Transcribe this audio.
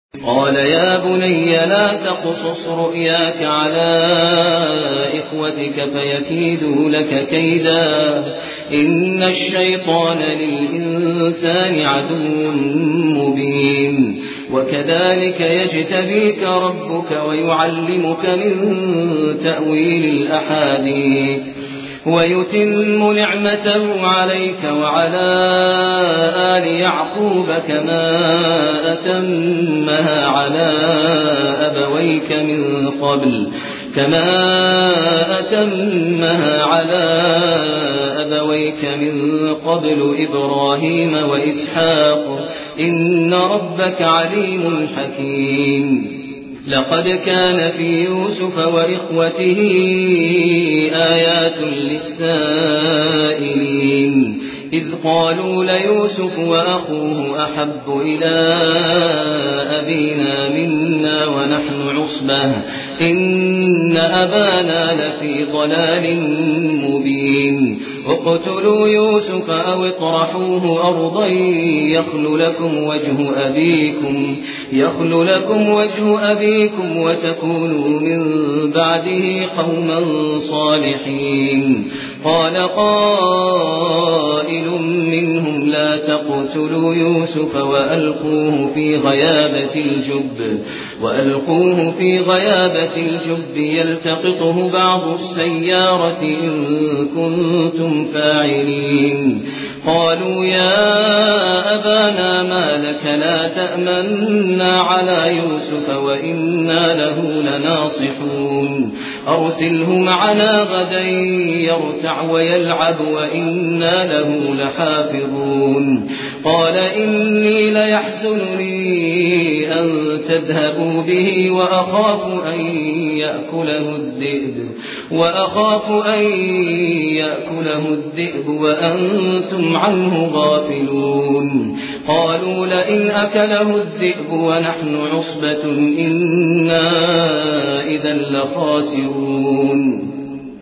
قال يا بني لا تقصص رؤياك على إخوتك فيكيدوا لك كيدا إن الشيطان للإنسان عدو مبين وكذلك يجتبيك ربك ويعلمك من تأويل الأحاديث ويتم نعمته عليك وعلى آل يعقوب كما أتمها على أبويك من قبل إبراهيم وإسحاق إن ربك عليم حكيم لقد كان في يوسف وإخوته آيات للسائلين إذ قالوا ليوسف وأخوه أحب إلى أبينا منا ونحن عصبة إن أبانا لفي ضلال مبين اقتلوا يوسف أو اطرحوه أرضا يخل لكم وجه أبيكم وتكونوا من بعده قوما صالحين قال قائل منهم لا تقتلوا يوسف وألقوه في غيابة الجب يلتقطه بعض السيارة إن كنتم فاعلين قالوا يا أبانا ما لك لا تأمنا على يوسف وإنا له لناصحون أرسله معنا غدا يرتع ويلعب وإنا له لحافظون قال إني ليحزنني أن تذهبوا به وأخاف أن يأكله الذئب وأنتم عنه غافلون قالوا لئن أكله الذئب ونحن عصبة إنا إذا لخاسرون